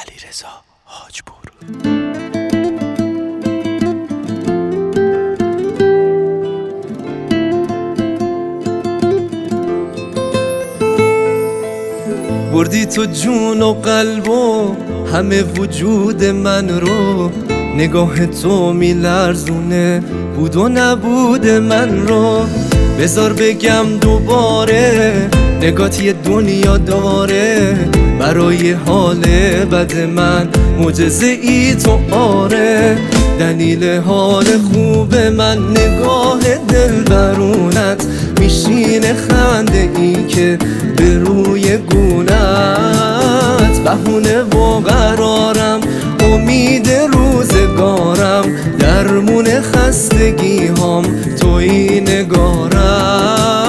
علیرضا حاجپور. بردی تو جون و قلب و همه وجود من رو، نگاه تو میلرزونه بود و نبود من رو. بذار بگم دوباره نگات یه دنیا داره، برای حال بد من معجزه ای تو آره. دلیل حال خوب من نگاه دلبرونت، میشینه خنده ای که به روی گونت. بهونه و قرارم امید روزگارم، درمون خستگی هام توی نگارم.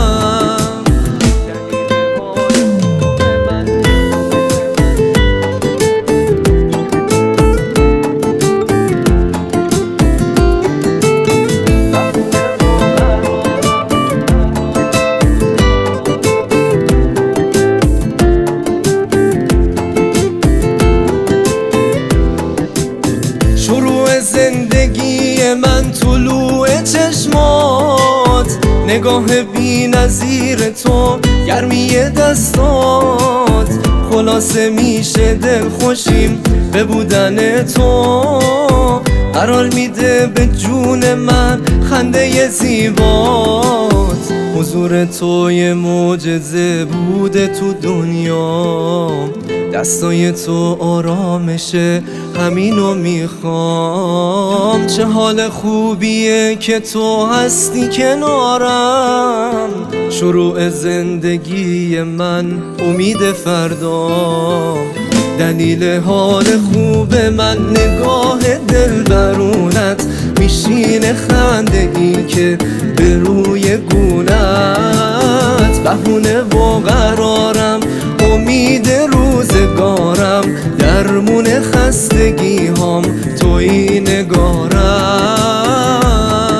شروع زندگی من طلوع چشمات، نگاه بی نظیر تو گرمی دستات. خلاصه میشه دل خوشیم به بودن تو، قرار میده به جون من خنده زیبات. حضور توی معجزه بوده تو دنیا، دستای تو آرامشه همینو میخوام. چه حال خوبیه که تو هستی کنارم، شروع زندگی من امید فردا. دلیل حال خوب من نگاه دلبرونت، میشینه خنده ای که به روی گونت. بهونه و قرارم امید روزگارم، درمون خستگی هام توی نگارم.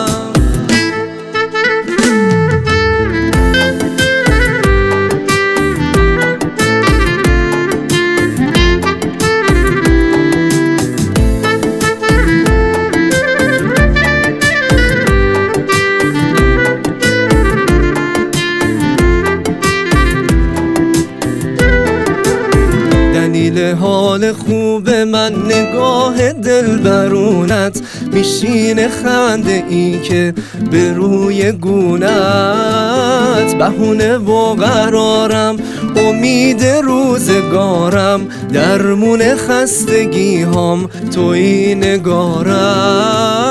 دلیل حال خوب من نگاه دلبرونت، میشینه خنده ای که به روی گونت. بهونه و قرارم امید روزگارم، درمون خستگی هام توی نگارم.